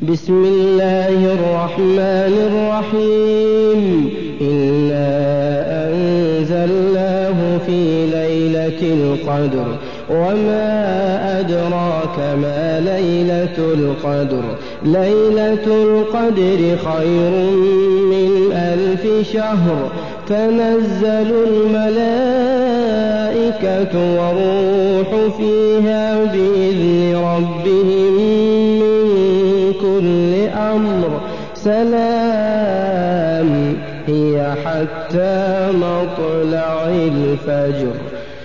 بسم الله الرحمن الرحيم إنا أنزلناه في ليلة القدر وما أدراك ما ليلة القدر ليلة القدر خير من 1000 شهر تنزل الملائكة والروح فيها بإذن ربهم من كل أمر سلام هي حتى مطلع الفجر.